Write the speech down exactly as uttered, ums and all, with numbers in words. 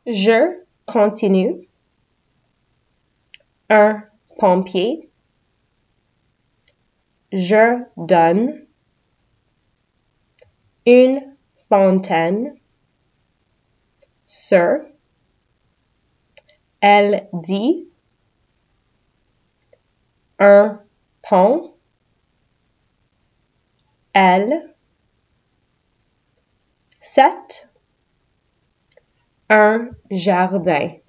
Je continue. Un pompier. Je donne. Une fontaine. Sur. Elle dit. Un pont. Elle. Sept. Un jardin.